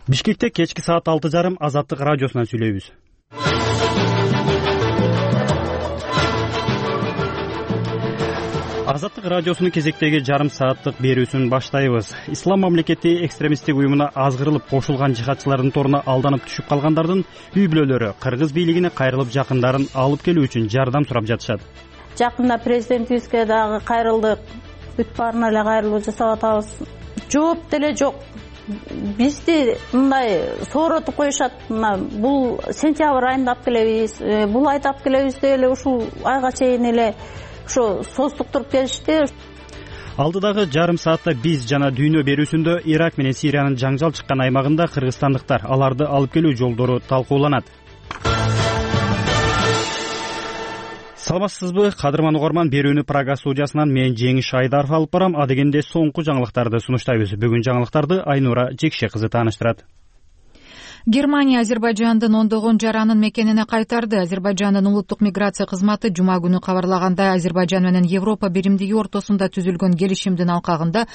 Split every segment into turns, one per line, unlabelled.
Бишкекте кечки саат 6:30 Азаттык радиосунан сүйлөйбүз. Азаттык радиосунун кезектеги жарым сааттык берүүсүн баштайбыз. Ислам мамлекети экстремисттик уюмуна азгырылып кошулган жихадчылардын торуна алданып түшүп калгандардын үй бүлөлөрү кыргыз бийлигине кайрылып жакындарын алып келүү үчүн жардам сурап жатышат.
Жакында президентибизге дагы кайрылдык, бүт баарына эле кайрылуу жасап атабыз. Жооп деле жок. Бизди мындай сооротуп коюшат. Бул сентябрь айында алып келебиз, бул айда алып келебиз деп эле ушул айга чейин эле ошо созтуктуруп келишти.
Алдыдагы жарым саатта биз жана дүйнө берүүсүндө Ирак менен Сириянын жаңжал чыккан аймагында кыргызстандыктар аларды алып келүү жолдору талкууланат. Саламатсызбы, кадырман угарман, берүүнү Прага студиясынан мен Жеңиш Айдаров алып барам. А дегенде соңку жаңылыктарды сунуштайбыз. Бүгүн жаңылыктарды Айнура Жекше кызы тааныштырат.
Германия Азербайжандын ондогон жаранын мекенине кайтарды. Азербайжандын улуттук миграция кызматы жума күнү кабарлагандай, Азербайжан менен Европа биримдиги ортосунда түзүлгөн келишимдин алкагында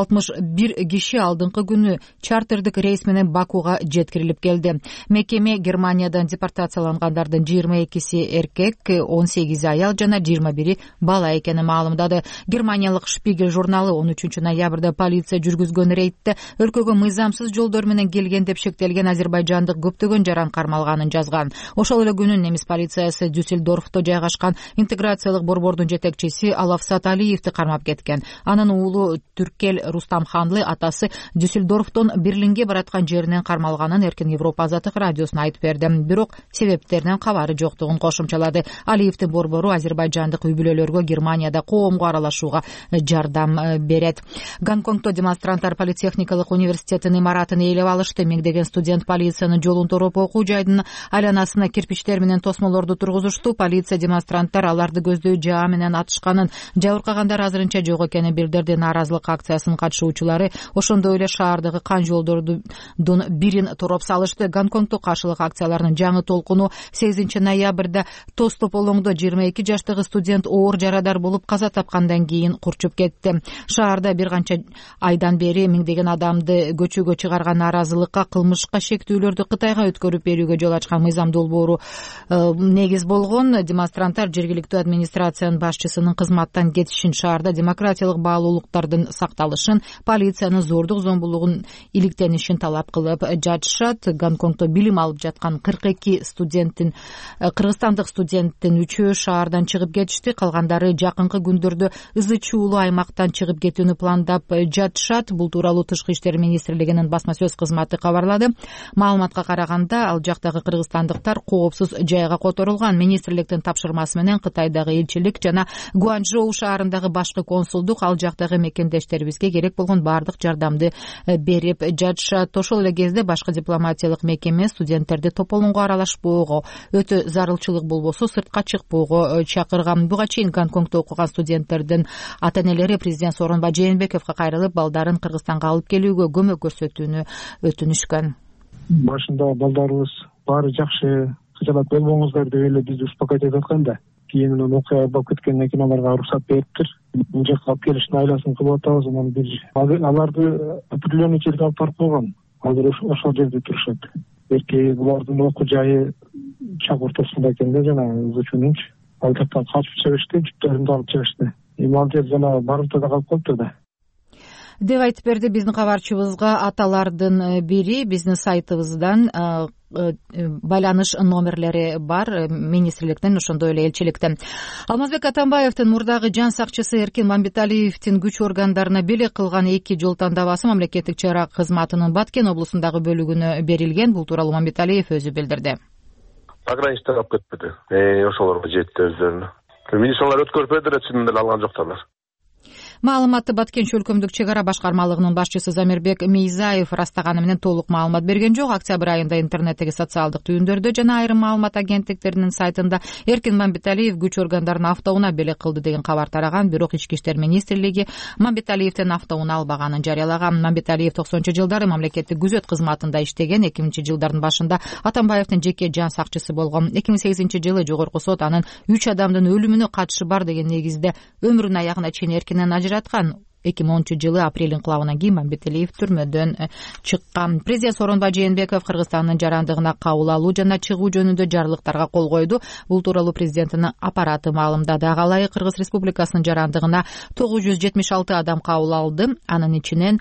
61 киши алдыңкы күнү чартердик рейс менен Бакуга жеткирилип келди. Мекеме Германиядан депортациялангандардын 22 эркек, 18 аял жана 21 бала экенин маалымдады. Германиялык Шпигель журналы 13 ноябрда полиция жүргүзгөн рейдте өлкөгө мыйзамсыз жолдор менен келген деп шектелген азербайжандык көптөгөн жаран кармалганын жазган. Ошол эле күнү немис полициясы Дюссельдорфто жайгашкан интеграциялык борбордун жетекчиси Алафсат Алиевди кармап кеткен. Анын уулу Түркел Рустамханлы атасы Дюссельдорфтон Берлинге бараткан жеринен кармалганын Эркин Европа Азаттык радиосуна айтып берди. Бирок себептеринен кабары жоктугун кошумчалады. Алиевдин борбору азербайжандык үй бүлөлөргө Германияда коомго аралашууга жардам берет. Гонконгдо демонстранттар политехникалык университетинин имаратын ээлеп алышты. Миңдеген студент полициянын жолун тороп окуу жайдын айланасына кирпичтер менен тосмолорду тургузушту. Полиция демонстранттар аларды көздөй жаа менен атышканын, жабыркагандар азырынча жок экенин билдирди. Нааразылык акциясынын катышуучулары ошондой эле шаардагы кан жолдордун бирин тороп салышты. Гонконгдо каршылык акцияларынын жаңы толкуну 8 ноябрда Тостополоңдо 22 жаштагы студент оор жарадар болуп каза тапкандан кийин курчуп кетти. Шаарда бир канча айдан бери миңдеген адамды көчөгө чыгарган нааразылыкка кылмышка шектүүлөрдү Кытайга өткөрүп берүүгө жол ачкан мыйзам долбоору негиз болгон. Демонстранттар жергиликтүү администрациянын башчысынын кызматтан кетишин, шаарда демократиялык баалуулуктардын сакталышын, полициянын зордук зомбулугун иликтенишин талап кылып жатышат. Гонконгдо билим алып жаткан 42 студенттин, кыргызстандык студенттин 3-өө шаардан чыгып кетишти. Калгандары жакынкы күндөрдө ызы чуулуу аймактан чыгып кетүүнү пландап жатышат. Бул тууралуу Тышкы иштер министрлигинин басма сөз кызматы кабарлады. Маалыматка караганда, ал жактагы кыргызстандыктар коопсуз жайга которулган. Министрликтин тапшырмасы менен Кытайдагы элчилик жана Гуанчжоу шаарындагы башкы консулдук ал жактагы мекендештерибизге керек болгон баардык жардамды берип жатышат. Ошол эле кезде башкы дипломатиялык мекеме студенттерди тополоңго аралашпоого, өтө зарылчылык болбосо сыртка чыкпоого чакырган. Буга чейин Гонконгдо окуган студенттердин ата-энелери президент Сооронбай Жээнбековго кайрылып, балдарын Кыргызстанга алып келүүгө көмөк көрсөтүүнү өтүнүшкөн.
Башында балдарыбыз баары жакшы, кыжалат болбоңуздар деп эле бизди успокоить этип аткан да. Кийин окуя болуп кеткенден кийин аларга уруксат бериптир. Бул жака алып келиштин айласын кылып атабыз. Анан аларды определенный жерге алып барып койгон. Азыр ошол жерде турушат. Берки булардын окуу жайы чак ортосунда экен да, жана учунунчу. Ал жактан качып чыгышты, жүктөрүндү алып чыгышты. Ал жер жана барымтада калып калыптыр да.
Деп айтып берди биздин кабарчыбызга аталардын бири. Биздин сайтыбыздан байланыш номерлери бар министрликтен, ошондой эле элчиликтен. Алмазбек Атамбаевдин мурдагы жан сакчысы Эркин Мамбеталиевдин күч органдарына белек кылган 2 жол тандабасы мамлекеттик чара кызматынын Баткен облусундагы бөлүгүнө берилген. Бул тууралуу Мамбеталиев өзү билдирди.
Пограничтер алып кетпеди. Ошолорго жетти өздөрүнө. Министрлер өткөрүп берди, чынында эле алган жоктурлар.
Маалыматты Баткен чөлкөмдүк чек ара башкармалыгынын башчысы Замирбек Мейзаев растаганы менен толук маалымат берген жок. Октябрь айында интернеттеги социалдык түйүндөрдө жана айрым маалымат агенттиктеринин сайтында Эркин Мамбеталиев күч органдарынын автоуна белек кылды деген кабар тараган. Бирок Ички иштер министрлиги Мамбеталиевдин автоуна албаганын жарыялаган. Мамбеталиев 90-жылдары мамлекеттик күзөт кызматында иштеген. 2000-жылдардын башында Атамбаевдин жеке жан сакчысы болгон. 2008-жылы Жогорку сот анын 3 адамдын өлүмүнө катышы бар деген негизде өмүрүнүн аягына чейин эркинен ажыраткан. 2010-жылы апрель инкылабынан кийин Мамбеталиев түрмөдөн чыккан. Президент Сооронбай Жээнбеков Кыргызстандын жарандыгына кабыл алуу жана чыгуу жөнүндө жарлыктарга кол койду. Бул тууралуу президенттин аппараты маалымдады. Ага ылайык Кыргыз Республикасынын жарандыгына 976 адам кабыл алды. Анын ичинен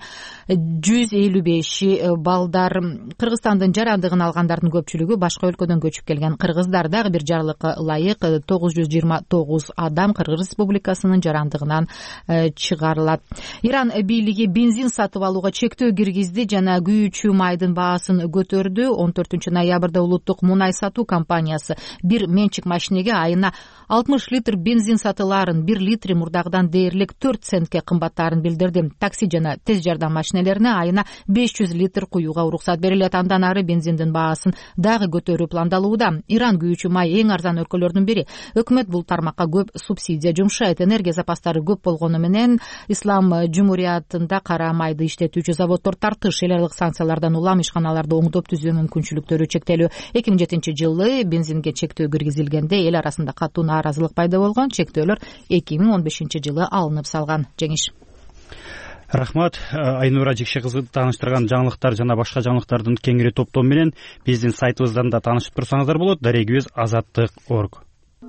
155 балдар. Кыргызстандын жарандыгын алгандардын көпчүлүгү башка өлкөдөн көчүп келген кыргыздар. Дагы бир жарлыкка ылайык 929 адам Кыргыз Республикасынын жарандыгынан чыгарылат. Иран бийлиги бензин сатып алууга чектөө киргизди жана күйүүчү майдын баасын көтөрдү. 14 ноябрда улуттук мунай сатуу компаниясы бир менчик машинеге айына 60 литр бензин сатылаарын 1 литри мурдагыдан дээрлик 4 центке кымбаттаарын билдирди. Такси жана тез жардам машинелерине айына 500 литр куюуга уруксат берилет. Андан ары бензиндин баасын дагы көтөрүү пландалууда. Иран күйүүчү май эң арзан өлкөлөрдүн бири. Өкмөт бул тармакка көп субсидия жумшайт. Энергия запастары көп болгону менен Ислам Жумуриятында кара майды иштетүүчү заводдор тартыш. Эл аралык санкциялардан улам ишканаларды оңдоп түзүү мүмкүнчүлүктөрү чектелүү. 2007-жылы бензинге чектөө киргизилгенде эл арасында катуу нааразылык пайда болгон. Чектөөлөр 2015-жылы алынып салган. Жеңиш.
Рахмат. Айнура Жекше кызы тааныштырган жаңылыктар жана башка жаңылыктардын кеңири топтому менен биздин сайтыбыздан да таанышып турсаңыздар болот. Дарегибиз azatlyk.org.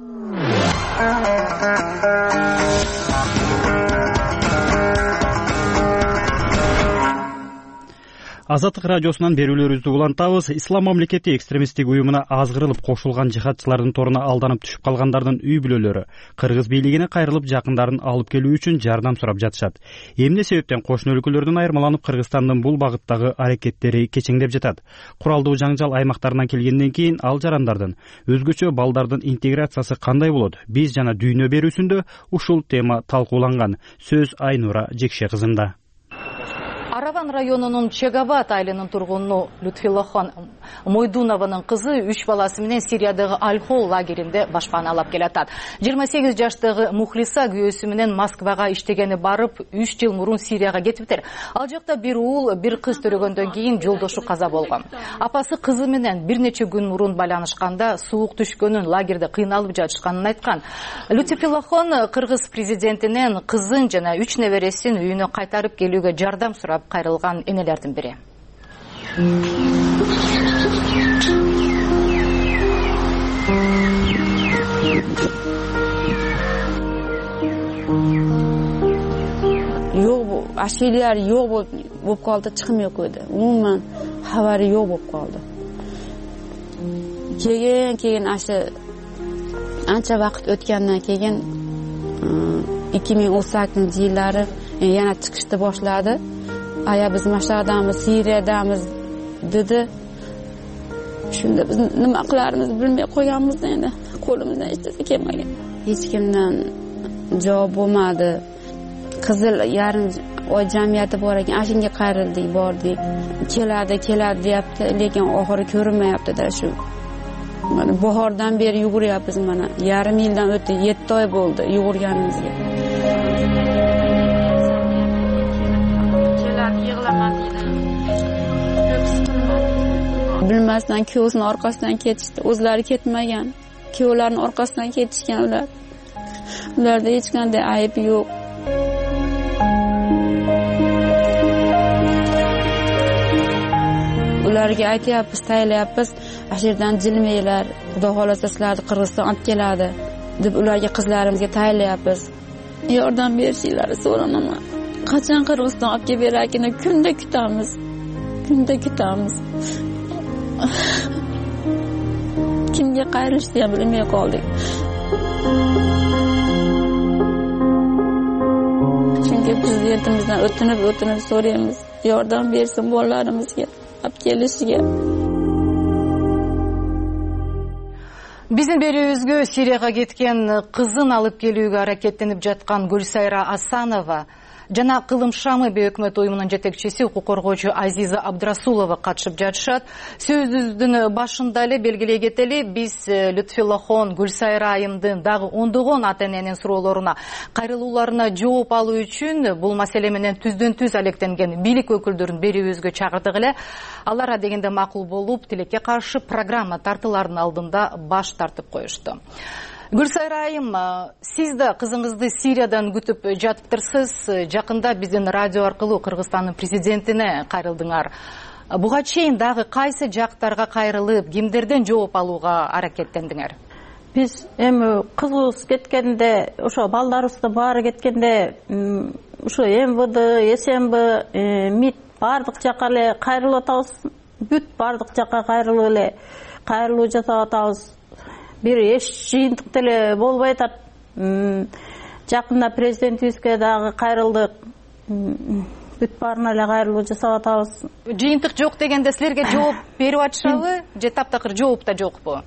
Азаттык радиосунан берүүлөрүбүздү улантабыз. Ислам мамлекети экстремисттик уюмуна азгырылып кошулган жихадчылардын торуна алданып түшүп калгандардын үй бүлөлөрү кыргыз бийлигине кайрылып жакындарын алып келүү үчүн жардам сурап жатышат. Эмне себептен кошуна өлкөлөрдөн айырмаланып Кыргызстандын бул багыттагы аракеттери кечеңдеп жатат? Куралдуу жаңжал аймактарынан келгенден кийин ал жарандардын, өзгөчө балдардын интеграциясы кандай болот? Биз жана дүйнө берүүсүндө ушул тема талкууланган. Сөз Айнура Жекше кызында.
Араван районунун Чегабат айылынын тургуну Лютфилахон Мойдунованын кызы 3 баласы менен Сириядагы Аль-Хол лагеринде башпана алып келатат. 28 жаштагы Мухлиса күйөөсү менен Москвага иштегени барып 3 жыл мурун Сирияга кетиптир. Ал жакта бир уул, бир кыз төрөгөндөн кийин жолдошу каза болгон. Апасы кызы менен бир нече күн мурун байланышканда суук түшкөнүн, лагерде кыйналып жатышканын айткан. Лютфилахон Кыргыз президентинен кызын жана 3 небересин үйүнө кайтарып келүүгө жардам сурап кайрылган энелердин бири.
Yok, aşiler yok болып kaldı, çıkmıyor koydu. Umuman haberi yok болып kaldı. Keyin aşı ancha vaqt o'tgandan keyin 2018-yillari yana chiqishni boshladi. Aya biz Mashhadamiz, Siriyadamiz dedi. Shunda biz nima qilarimizni bilmay qo'yganmiz endi. Qo'limizdan hech narsa kelmagan. Hech kimdan javob bo'lmadi. Qizil yarim oy jamiyati bor ekan, ashunga qayrildik, bordik. Keladi deyapti, lekin oxiri ko'rinmayapti-da shu. Mana bahordan beri yuguryapmiz mana. Yarim yildan o'tdi, 7 oy bo'ldi yugurganimizga. Bilmasdan kuyovsini orqasidan ketishdi. O'zlari ketmagan. Kuyovlarning orqasidan ketishgan ular. Ularda hech qanday ayb yo'q. Ularga aytyapmiz, taylayapmiz, ashirdan jilmanglar, xudo xolasa sizlarni Qirg'iziston olib keladi deb ularga qizlarimizga taylayapmiz. Yordam berishingizni so'rayman. Qachon Qirg'iziston olib kelib berakini kunda kutamiz. Kimga qayrishni ham bilmay qoldik. Chunki prezidentimizdan o'tinib so'raymiz, yordam bersin bolalarimizga olib kelishiga.
Биздин берүүбүзгө Сирияга кеткен кызын алып келүүгө аракеттенип жаткан Гүлсайра Асанова жана Кылым Шамы бейөкмөт уюмунун жетекчиси укук коргоочу Азиза Абдрасулова катышып жатышат. Сөзүбүздүн башында эле белгилей кетели, биз Лютфилахон Гүлсайра айымдын дагы ондогон ата-эненин суроолоруна, кайрылууларына жооп алуу үчүн бул маселе менен түздөн түз алектенген бийлик өкүлдөрүн берүүбүзгө чакырдык эле. Алар адегенде макул болуп, тилекке каршы программа тартылардын алдында баш тартып коюшту. Гүлсайра айым, сиз да кызыңызды Сириядан күтүп жатыптырсыз. Жакында биздин радио аркылуу Кыргызстандын президентине кайрылдыңар. Буга чейин дагы кайсы жактарга кайрылып, кимдерден жооп алууга аракеттендиңер?
Биз эми кызыбыз кеткенде, ошо балдарыбызды баары кеткенде, ошо МВД, СМБ, МИД бардык жака эле кайрылып атабыз. Бүт бардык жака кайрылуу жасап атабыз. Бир эч жыйынтык деле болбой атат. Жакында президентибизге дагы кайрылдык. Бүт баарына эле кайрылуу жасап атабыз.
Жыйынтык жок дегенде силерге жооп берип атышабы же таптакыр жооп да жокпу?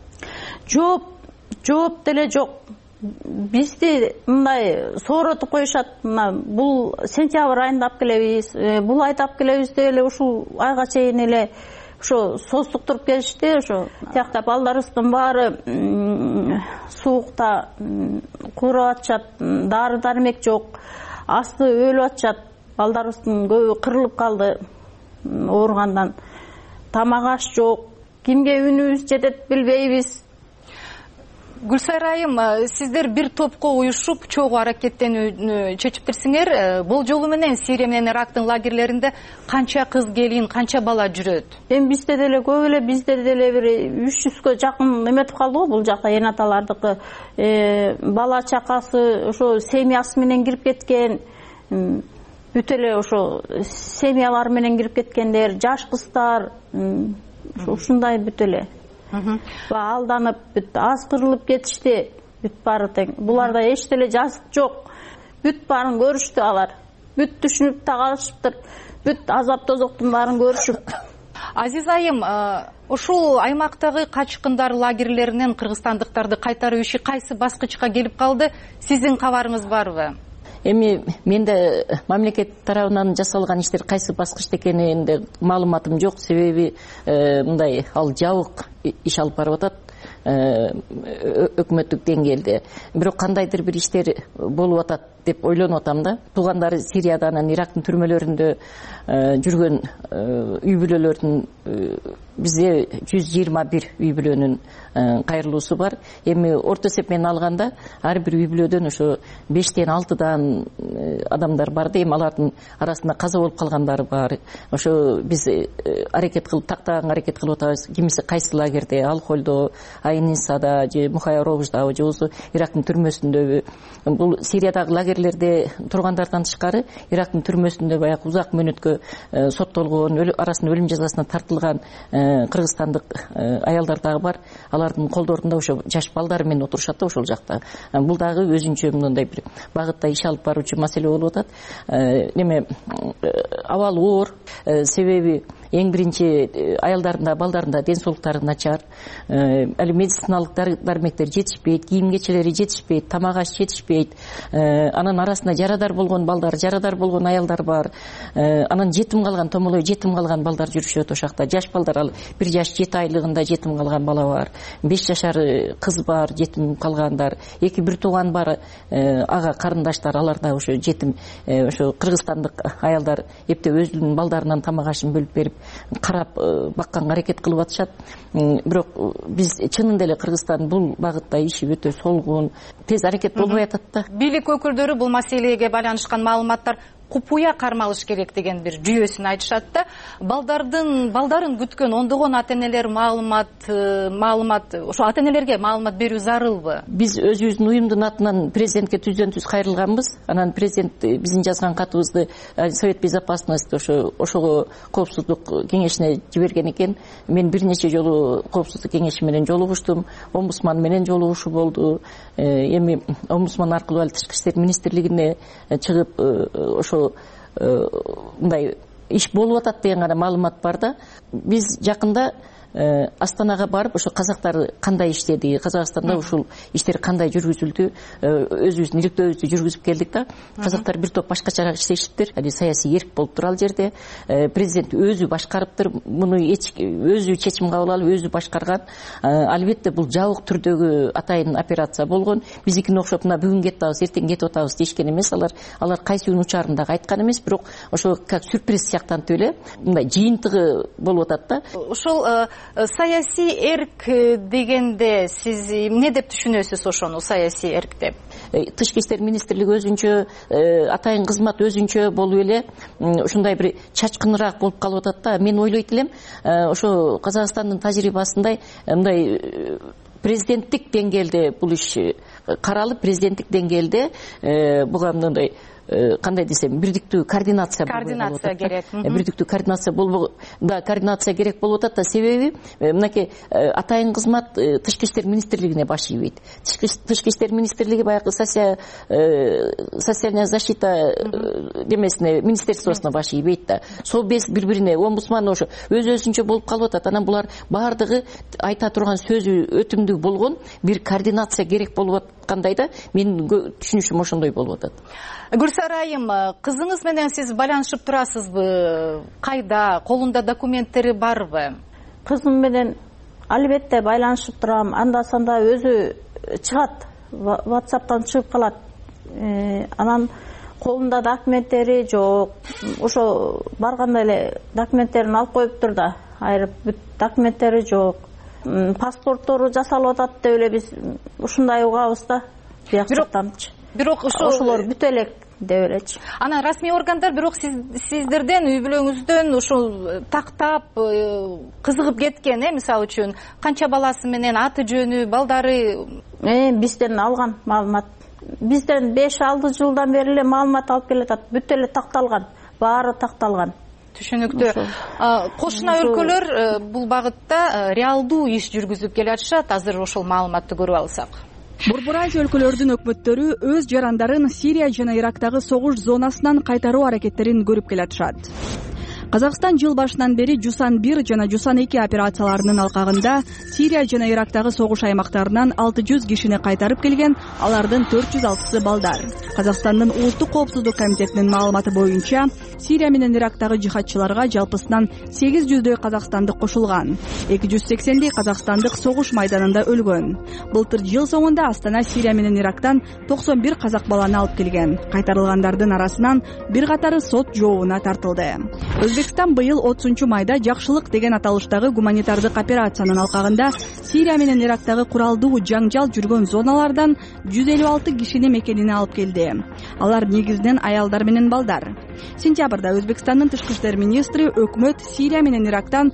Жооп деле жок. Бизди мындай сооротуп коюшат. Бул сентябрь айында алып келебиз, бул айда алып келебиз деп эле ушул айга чейин эле ошо состуктуруп келишти. Ошо тиякта балдарыбыздын баары суукта куурап атышат, дары дармек жок, асты өлүп атышат. Балдарыбыздын көбү кырылып калды ооругандан. Тамак аш жок. Кимге үнүбүз жетет билбейбиз. Гүлсайра айым, сиздер бир топко уюшуп чогуу аракеттенүүнү чечиптирсиңер. Бул жолу менен Сирия менен Ирактын лагерлеринде канча кыз келин, канча бала жүрөт?
Эми бизде деле көп эле, бизде деле бир 300гө жакын эметип калды го бул жакта энаталардыкы. Бала чакасы, ошо семьясы менен кирип кеткен. Бүт эле ошо семьялар менен кирип кеткендер, жаш кыздар, ушундай бүт эле. Алданып, бүт азгырылып кетишти. Бүт баары тең. Буларда эч деле жазык жок. Бүт баарын көрүштү алар. Бүт түшүнүп та калышыптыр. Бүт азап тозоктун баарын көрүшүп.
Азиз айым, ушул аймактагы качкындар лагерлеринен кыргызстандыктарды кайтаруу иши кайсы баскычка келип калды? Сиздин кабарыңыз барбы?
Эми менде мамлекет тарабынан жасалган иштер кайсы баскычта экенинде маалыматым жок. Себеби мындай ал жабык иш алып барып атат өкмөттүк деңгээлде. Бирок кандайдыр бир иштер болуп атат деп ойлонуп атам да. Туугандары Сирияда анан Ирактын түрмөлөрүндө жүргөн үй бүлөлөрдүн бизде 121 үй бүлөнүн кайрылуусу бар. Эми орто эсеп менен алганда ар бир үй бүлөдөн ошо 5тен 6дан адамдар бар да. Эми алардын арасында каза болуп калгандары бар. Ошо биз аракет кылып тактаганга аракет кылып атабыз. Кимиси кайсы лагерде, Алхолдо, Айнисада же Мухая-Ровждабы же болбосо Ирактын түрмөсүндөбү. Бул Сириядагы лагерлерде тургандардан тышкары Ирактын түрмөсүндө баягы узак мөөнөткө соттолгон, арасында өлүм жазасына тартылган кыргызстандык аялдар дагы бар. Алардын колдорунда ошо жаш балдар менен отурушат да ошол жакта. Бул дагы өзүнчө мындай бир багытта иш алып баруучу маселе болуп атат. Неме абалы оор, себеби эң биринчи аялдардын балдардын ден соолуктары начар. Али медициналык дармектер жетишпейт, кийим кечелери жетишпейт, тамак аш жетишпейт. Анан арасында жарадар болгон балдар, жарадар болгон аялдар бар. Анан жетим калган, томолой жетим калган балдар жүрүшөт ошакта. Жаш балдар, ал 1 жаш 7 айлыгында жетим калган бала бар. 5 жашар кыз бар, жетим калгандар. 2 тууган бар, ага карындаштар, алар да ошо жетим. Ошо кыргызстандык аялдар эптеп өзүнүн балдарынан тамак ашын бөлүп берип, карап бакканга аракет кылып атышат. Бирок биз чынында эле Кыргызстан бул багытта иши өтө солгун, тез аракет болбой атат да.
Бийлик өкүлдөрү бул маселеге байланышкан маалыматтар купуя кармалыш керек деген бир жүйөсүн айтышат да. Балдарын күткөн ондогон ата-энелер маалымат ошо ата-энелерге маалымат берүү зарылбы? Биз
өзүбүздүн уюмдун атынан президентке түздөн түз кайрылганбыз. Анан президент биздин жазган катыбызды Совет Безопасности ошого коопсуздук кеңешине жиберген экен. Мен бир нече жолу коопсуздук кеңеши менен жолугуштум, омбудсман менен жолугушуу болду. Эми омбудсман аркылуу тышкы иштер министрлигине чыгып ошо мындай иш болуп атат деген гана маалымат бар да. Биз жакында Астанага барып, ошо казактар кандай иштеди, Казакстанда ушул иштер кандай жүргүзүлдү, өзүбүздүн иликтөөбүздү жүргүзүп келдик да. Казактар бир топ башкачараак иштешиптир. Саясий эрк болуптур ал жерде. Президент өзү башкарыптыр, муну өзү чечим кабыл алып, өзү башкарган. Албетте бул жабык түрдөгү атайын операция болгон. Биздикине окшоп мына бүгүн кетип атабыз, эртең кетип атабыз дешкен эмес. Алар кайсы учарында айткан эмес, бирок ошо как сюрприз сыяктантып эле мындай жыйынтыгы болуп атат да.
Ошол саясий эрк дегенде сиз эмне деп түшүнөсүз ошону, саясий эрк деп?
Тышкы иштер министрлиги өзүнчө, атайын кызмат өзүнчө болуп эле ушундай бир чачкыныраак болуп калып атат да. Мен ойлойт элем, ошо Казакстандын тажрыйбасындай мындай президенттик деңгээлде бул иш каралып, президенттик деңгээлде буга мындай кандай десем, бирдиктүү координация
керек.
Бирдиктүү координация керек болуп атат да. Себеби мынакей атайын кызмат Тышкы иштер министрлигине баш ийбейт. Тышкы иштер министрлиги баягы социальная защита демесине, министерствосуна баш ийбейт да. Сол бири-бирине омбудсман ошо өз-өзүнчө болуп калып атат. Анан булар баардыгы айта турган сөзү өтүмдүү болгон бир координация керек болуп аткандай да. Менин түшүнүшүм ошондой болуп атат.
Гүлсара айым, кызыңыз менен сиз байланышып турасызбы? Кайда? Колунда документтери барбы?
Кызым менен албетте байланышып турам. Анда-санда өзү чыгат, WhatsApp'тан чыгып калат. Анан колунда документтери жок. Ошо барганда эле документтерин алып коюптур да. Айрып бүт документтери жок. Паспорттору жасалып атат деп эле биз ушундай угабыз да. Бияктантчы.
Бирок
ошолор бүт элек деп элечи.
Анан расмий органдар бирок сиздерден, үй бүлөңүздөн ушул тактап кызыгып кеткен, мисалы үчүн канча баласы менен, аты жөнү, балдары?
Бизден алган маалымат. Бизден 5-6 жылдан бери эле маалымат алып келатат. Бүт эле такталган, баары такталган.
Түшүнүктүү. Кошуна өлкөлөр бул багытта реалдуу иш жүргүзүп келатышат. Азыр ошол маалыматты көрүп алсак.
Борбор Азия өлкөлөрдүн өкмөттөрү өз жарандарын Сирия жана Ирактагы согуш зонасынан кайтаруу аракеттерин көрүп келатышат. Казакстан жыл башынан бери Жусан 1 жана Жусан 2 операцияларынын алкагында Сирия жана Ирактагы согуш аймактарынан 600 кишини кайтарып келген, алардын 406сы балдар. Казакстандын улуттук коопсуздук комитетинин маалыматы боюнча, Сирия менен Ирактагы жихадчыларга жалпысынан 800дөй казакстандык кошулган. 280дей казакстандык согуш майданында өлгөн. Былтыр жыл соңунда Астана Сирия менен Ирактан 91 казак баланы алып келген. Кайтарылгандардын арасынан бир катары сот жообуна тартылды. Өзбекстан быйыл 30-майда жакшылык деген аталыштагы гуманитардык операциянын алкагында Сирия менен Ирактагы куралдуу жаңжал жүргөн зоналардан 156 кишини мекенине алып келди. Алар негизинен аялдар менен балдар. Сентябрда Өзбекстандын тышкы иштер министри өкмөт Сирия менен Ирактан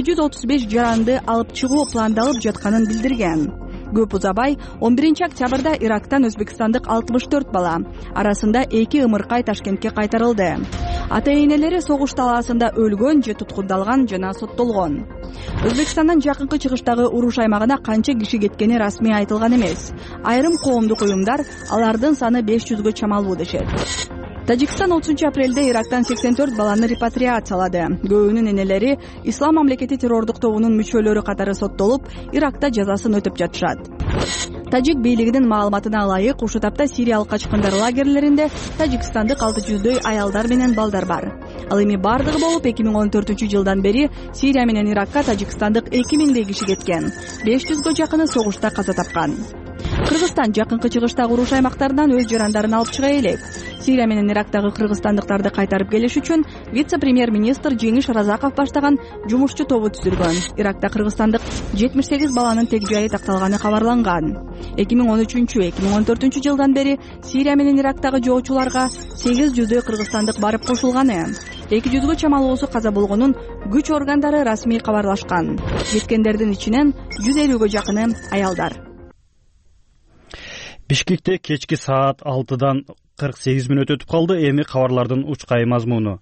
235 жаранды алып чыгуу пландалып жатканын билдирген. Көп узабай 11-октябрда Ирактан өзбекстандык 64 бала, арасында 2 ымыркай Ташкентке кайтарылды. Ата-энелери согуш талаасында өлгөн же туткундалган жана соттолгон. Өзбекстандан жакынкы чыгыштагы уруш аймагына канча киши кеткени расмий айтылган эмес. Айрым коомдук уюмдар алардын саны 500гө чамалуу дешет. Тажикстан 30-апрелде Ирактан 84 баланы репатриациялады. Көбүнүн энелери Ислам мамлекети террордук тобунун мүчөлөрү катары соттолуп, Иракта жазасын өтүп жатышат. Тажик бийлигинин маалыматына ылайык, ушул тапта сириялык качкындар лагерлеринде тажикстандык 600дөй аялдар менен балдар бар. Ал эми бардыгы болуп 2014-жылдан бери Сирия менен Иракка тажикстандык 2000дей киши кеткен. 500гө жакыны согушта каза тапкан. Кыргызстан жакынкы чыгыштагы уруш аймактарынан өз жарандарын алып чыга элек. Сирия менен Ирактагы кыргызстандыктарды кайтарып келиш үчүн вице-премьер-министр Жеңиш Разаков баштаган жумушчу тобу түзүлгөн. Иракта кыргызстандык 78 баланын тег жайы такталганы кабарланган. 2013-2014 жылдан бери Сирия менен Ирактагы жоочуларга 800дөй кыргызстандык барып кошулганы. 200гө чамалуусу каза болгонун күч органдары расмий кабарлашкан. Жеткендердин ичинен 150гө жакыны аялдар.
Бишкекте кечки саат 6-дан 48 мүнөт өтүп калды. Эми кабарлардын учкай мазмуну.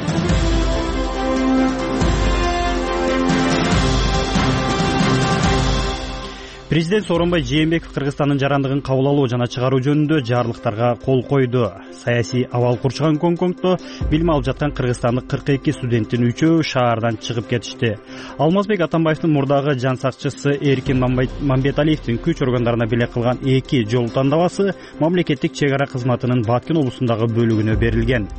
Президент Сооронбай Жээнбеков Кыргызстандын жарандыгын кабыл алуу жана чыгаруу жөнүндө жарлыктарга кол койду. Саясий абал курчуган Гонконгдо билим алып жаткан кыргызстандык 42 студенттин 3-өө шаардан чыгып кетишти. Алмазбек Атамбаевдин мурдагы жан сакчысы Эркин Мамбеталиевдин күч органдарына белек кылган 2 жол тандабасы мамлекеттик чек ара кызматынын Баткен облусундагы бөлүгүнө берилген.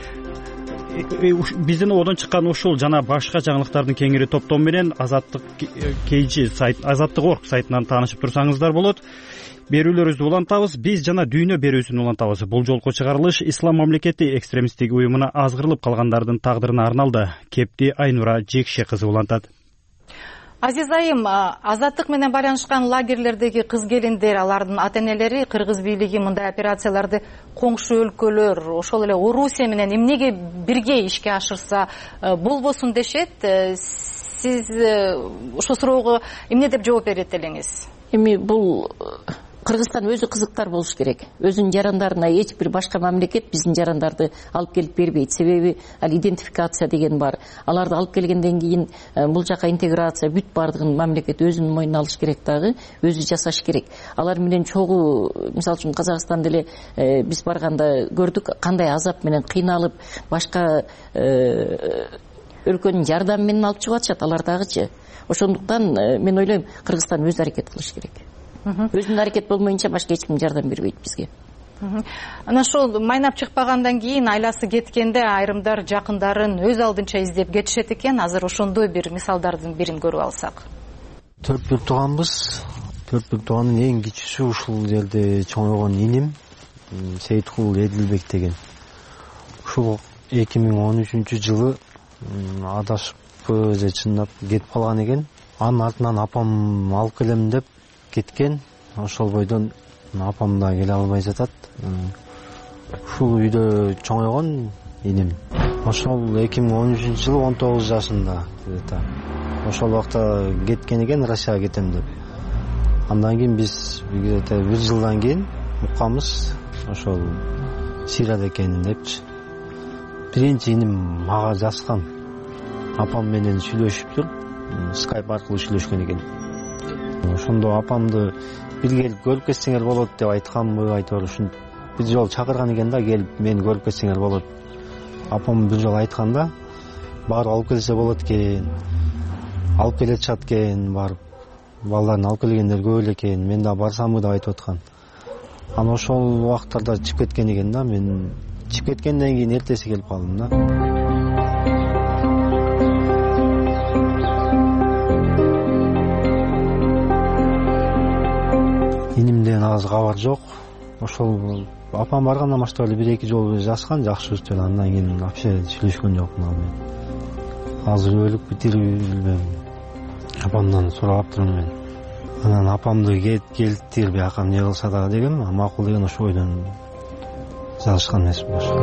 Биздин одон чыккан ушул жана башка жаңылыктардын кеңири топтому менен Азаттык Орг сайтынан таанышып турсаңыздар болот. берүүлөрүбүздү улантабыз. Биз жана дүйнө берүүсүн улантабыз. Бул жолку чыгарылыш Ислам мамлекети экстремисттик уюмуна азгырылып калгандардын тагдырына арналды. Кепти Айнура Жекше кызы улантат.
Азиз айым, азаттык менен байланышкан лагерлердеги кыз келиндер, алардын ата-энелери кыргыз бийлиги мындай операцияларды коңшу өлкөлөр, ошол эле Орусия менен эмнеге бирге ишке ашырса болбосун дешет. Сиз ошол суроого эмне деп жооп берет элеңиз?
Эми бул Кыргызстан өзү кызыктар болуш керек. Өзүнүн жарандарына эч бир башка мамлекет биздин жарандарды алып келип бербейт. Себеби ал идентификация деген бар. Аларды алып келгенден кийин бул жака интеграция бүт бардыгын мамлекет өзүнүн мойнуна алыш керек дагы, өзү жасаш керек. Алар менен чогуу, мисалы үчүн Казакстанда эле биз барганда көрдүк кандай азап менен кыйналып, башка өлкөнүн жардамы менен алып чыгып атышат алар дагычы. Ошондуктан мен ойлойм, Кыргызстан өзү аракет кылыш керек. Өзүнүн аракет болмоюнча башка эч ким жардам бербейт бизге.
Анан ошол майнап чыкпагандан кийин айласы кеткенде айрымдар жакындарын өз алдынча издеп кетишет экен. Азыр ошондой бир мисалдардын бирин көрүп алсак.
4 бир тууганбыз. 4 бир туугандын эң кичүүсү ушул жерде чоңойгон иним Сейиткул Эдилбек деген. Ушул 2013-жылы адашып же чындап кетип калган экен. Анын артынан апам алып келем деп кеткен. Ошол бойдон апам да келе албай жатат. Ушул үйдө чоңойгон иним. Ошол 2013-жылы 19 жашында. Ошол убакта кеткен экен, Россияга кетем деп. Андан кийин биз бир жылдан кийин укканбыз ошол Сирияда экенин депчи. Биринчи иним мага жазган. Апам менен сүйлөшүптүр. Skype аркылуу сүйлөшкөн экен. Ошондо апамды бир келип көрүп кетсеңер болот деп айтканбы, айтор ушинтип бир жолу чакырган экен да, келип мени көрүп кетсеңер болот. Апам бир жолу айтканда, барып алып келсе болот экен. Алып келе чат экен, барып балдарын алып келгендер көп эле экен. Мен да барсамбы деп айтып аткан. Анан ошол убактарда чыгып кеткен экен да. Мен чыгып кеткенден кийин эртеси келип калдым да. Инимден азыр кабар жок. Ошол апам баргандан баштап эле 1-2 жолу жазган, жакшы өтүп, андан кийин вообще сүйлөшкөн жокмун ал менен. Азыр өлүп битирби билбейм. Апамдан сурап турмун мен. Анан апамды келтир бияка эмне кылса дагы дегем, макул деген ошол бойдон жазышкан эмес болчу.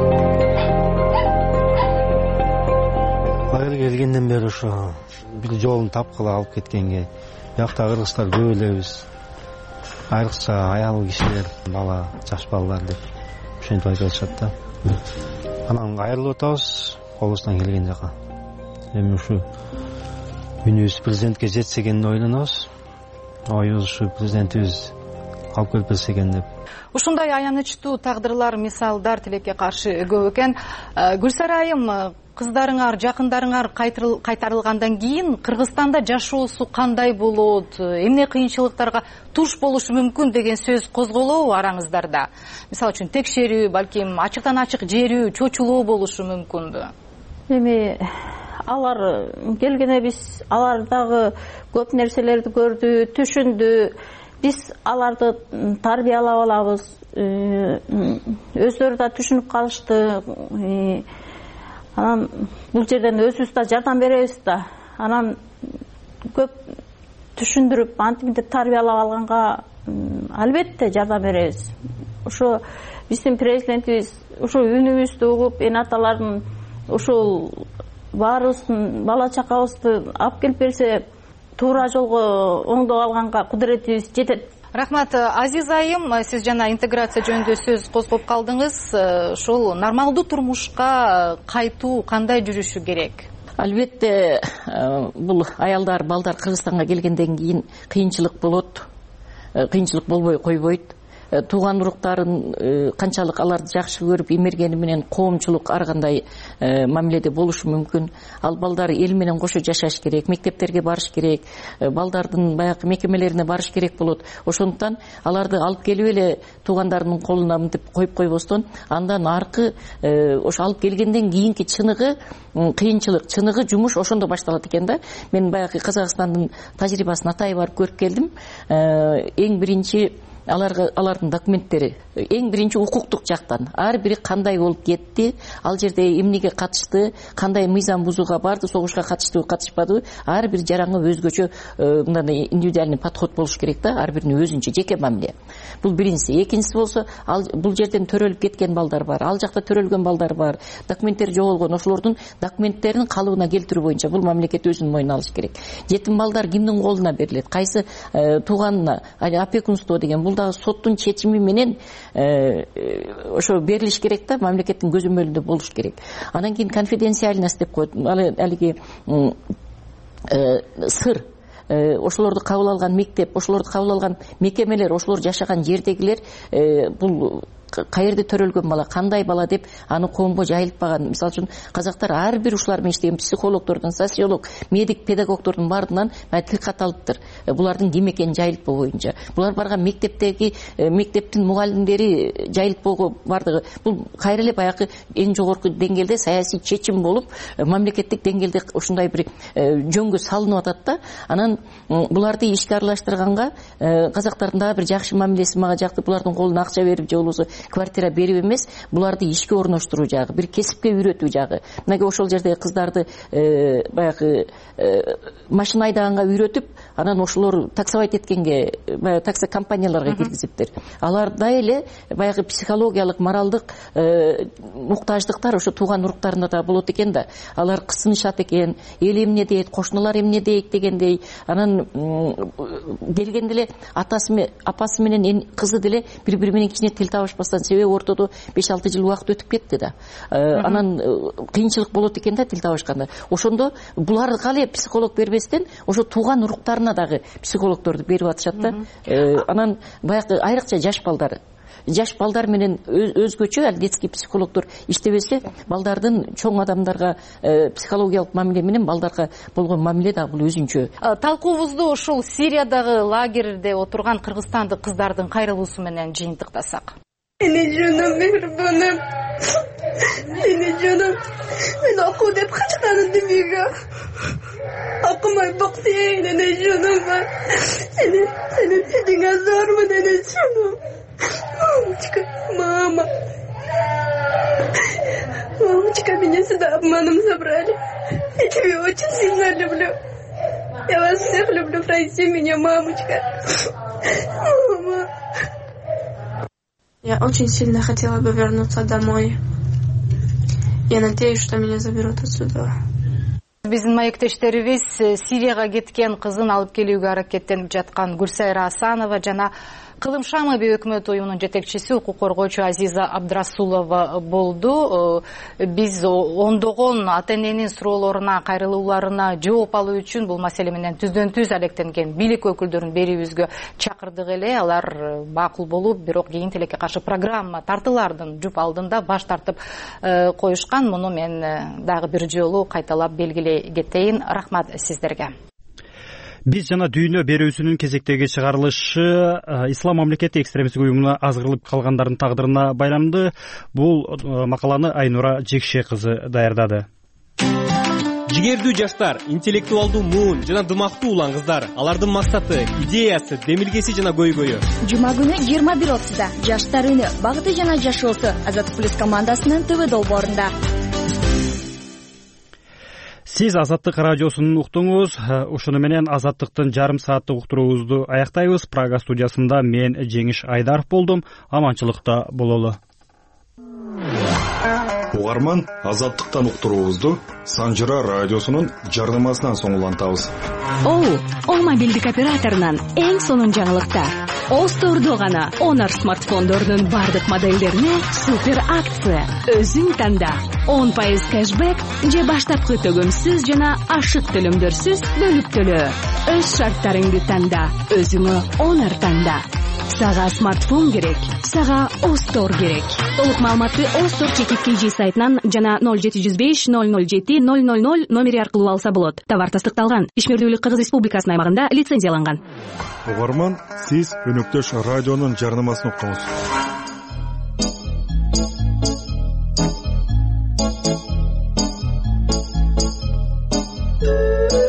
Лагерге келгенден бери ошо бир жолун тапкыла алып кеткенге. Биякта кыргыздар көп элебиз. Айрыкча аял кишилер, бала, жаш балдар деп ошентип айтып атышат да. Анан айрылып атабыз колубуздан келген жака. Эми ушу үнүбүз президентке жетсе экен деп ойлонобуз. Оюбуз ушу президентибиз алып келип берсе экен деп.
Ушундай аянычтуу тагдырлар, мисалдар тилекке каршы көп экен. Гүлсара айым, кыздарыңар, жакындарыңар кайтарылгандан кийин Кыргызстанда жашоосу кандай болот, эмне кыйынчылыктарга туш болушу мүмкүн деген сөз козголобу араңыздарда? Мисалы үчүн текшерүү, балким ачыктан ачык жерүү, чочулоо болушу мүмкүнбү?
Эми алар келгенде биз алар дагы көп нерселерди көрдү, түшүндү. Биз аларды тарбиялап алабыз. Өздөрү да түшүнүп калышты. Анан бул жерден өзүбүз да жардам беребиз да. Анан көп түшүндүрүп, антип тарбиялап алганга албетте жардам беребиз. Ошо биздин президентибиз ошо үнүбүздү угуп, эн аталардын ушул баарыбыздын бала чакабызды алып келип берсе, туура жолго оңдоп алганга кудуретибиз жетет.
Рахмат. Азиз айым, сиз жана интеграция жөнүндө сөз козгоп калдыңыз. Ошол нормалдуу турмушка кайтуу кандай жүрүшү керек?
Албетте, бул аялдар, балдар Кыргызстанга келгенден кийин кыйынчылык болот. Кыйынчылык болбой койбойт. Тууган уруктарын канчалык аларды жакшы көрүп эмергени менен коомчулук ар кандай мамиледе болушу мүмкүн. Ал балдар эл менен кошо жашаш керек, мектептерге барыш керек, балдардын баягы мекемелерине барыш керек болот. Ошондуктан аларды алып келип эле туугандарынын колуна мынтип коюп койбостон, андан аркы ошо алып келгенден кийинки чыныгы кыйынчылык, чыныгы жумуш ошондо башталат экен да. Мен баягы Казакстандын тажрыйбасын атайын барып көрүп келдим. Эң биринчи алардын документтери эң биринчи укуктук жактан ар бири кандай болуп кетти, ал жерде эмнеге катышты, кандай мыйзам бузууга барды, согушка катыштыбы катышпадыбы, ар бир жаранга өзгөчө мындай индивидуальный подход болуш керек да, ар биринин өзүнчө жеке мамиле. Бул биринчиси. Экинчиси болсо, бул жерден төрөлүп кеткен балдар бар, ал жакта төрөлгөн балдар бар, документтери жоголгон, ошолордун документтерин калыбына келтирүү боюнча бул мамлекет өзүнүн мойнуна алыш керек. Жетим балдар кимдин колуна берилет, кайсы тууганына, опекунство деген, бул дагы соттун чечими менен ошо берилиш керек да, мамлекеттин көзөмөлүндө болуш керек. Анан кийин конфиденциальность деп коет, алиги сыр, ошолорду кабыл алган мектеп, ошолорду кабыл алган мекемелер, ошолор жашаган жердегилер бул каерде төрөлгөн бала, кандай бала деп аны коомго жайылтпаган. Мисалы үчүн казактар ар бир ушулар менен иштеген психологдордун, социолог, медик, педагогдордун баарынан тил кат алыптыр. Булардын ким экенин жайылтпоо боюнча. Булар барган мектептин мугалимдери жайылтпоого бардыгы. Бул кайра эле баягы эң жогорку деңгээлде саясий чечим болуп, мамлекеттик деңгээлде ушундай бир жөнгө салынып атат да. Анан буларды ишке аралаштырганга казактардын дагы бир жакшы мамилеси мага жакты. Булардын колуна акча берип же болбосо квартира берип эмес, буларды ишке орноштуруу жагы, бир кесипке үйрөтүү жагы. Мынага ошол жерде кыздарды баягы машина айдаганга үйрөтүп, анан ошолор таксовать эткенге, баягы такси компанияларга киргизиптир. Аларда эле баягы психологиялык, моралдык муктаждыктар ошо тууган уруктарында да болот экен да. Алар кысынышат экен, эл эмне дейт, кошуналар эмне дейт дегендей. Анан келгенде эле апасы менен кызы деле бири-бири менен кичине тил табышпастан, себеби ортодо 5-6 жыл убакыт өтүп кетти да. Анан кыйынчылык болот экен да тил табышканда. Ошондо буларга эле психолог бербестен, ошо тууган уруктарына дагы психологдорду берип атышат да. Анан баягы айрыкча жаш балдар менен өзгөчө ал детский психологдор иштебесе, балдардын чоң адамдарга психологиялык мамиле менен балдарга болгон мамиле дагы бул өзүнчө.
Талкуубузду ушул Сириядагы лагерде отурган кыргызстандык кыздардын кайрылуусу менен жыйынтыктасак.
Seni canım mehribanım. Seni canım. Ben oku dep kaçtanın demiga. Okumay baksayan nene canım var. Senin dediğine zor mu nene canım? Мамочка, мама. Мамочка, меня сюда обманом забрали. Я тебя очень сильно люблю. Я вас всех люблю, прости меня, мамочка. Мама. Я очень сильно хотела бы вернуться домой. Я надеюсь, что меня заберут отсюда.
Биздин маектештерибиз Сирияга кеткен кызын алып келүүгө аракеттенип жаткан Гүлсайра Асанова жана Кылым Шамаби өкмөт уюмунун жетекчиси укук коргоочу Азиза Абдрасулова болду. Биз ондогон ата-эненин суроолоруна, кайрылууларына жооп алуу үчүн бул маселе менен түздөн-түз алектенген бийлик өкүлдөрүн берүүбүзгө чакырдык эле. Алар макул болуп, бирок кийин тилекке каршы программа тартылардын жуп алдында баш тартып коюшкан. Муну мен дагы бир жолу кайталап белгилей кетейин. Рахмат сиздерге.
Биз жана дүйнө берүүсүнүн кезектеги чыгарылышы Ислам мамлекети экстремисттик уюмуна азгырылып калгандардын тагдырына байланды. Бул макаланы Айнура Жекше кызы даярдады.
Жигердүү жаштар, интеллектуалдуу муун жана дымактуу улан кыздар. Алардын максаты, идеясы, демилгеси жана көйгөйү.
Жума күнү 21:30 Жаштар үнү, багыты жана жашоосу Азаттык плюс командасынын ТВ долбоорунда.
Сиз Азаттык радиосун уктуңуз. Ушуну менен Азаттыктын жарым сааттык уктуруубузду аяктайбыз. Прага студиясында мен Жеңиш Айдаров болдум. Аманчылыкта бололу.
Угарман, Азаттыктан уктуруубузду Санжыра радиосунун жардамасынан соң улантабыз.
Ол мобилдик операторунан эң сонун жаңылыктар. Остордо гана Honor смартфондорунун бардык моделдерине супер акция. Өзүң танда 10% кэшбэк же баштапкы төгөмсүз жана ашык төлөмдөрсүз бөлүп төлөө. Өз шарттарыңды танда, өзүңө Honor танда. Сага смартфон керек, сага Остор керек. Толук маалыматты Остор ЧККЖ сайтынан жана 0705 007 000 номери аркылуу алса болот. Товар тастыкталган. Ишмердүүлүк Кыргыз Республикасынын аймагында лицензияланган.
Угарман, сиз өнөктөш радионун жарнамасын укуңуз.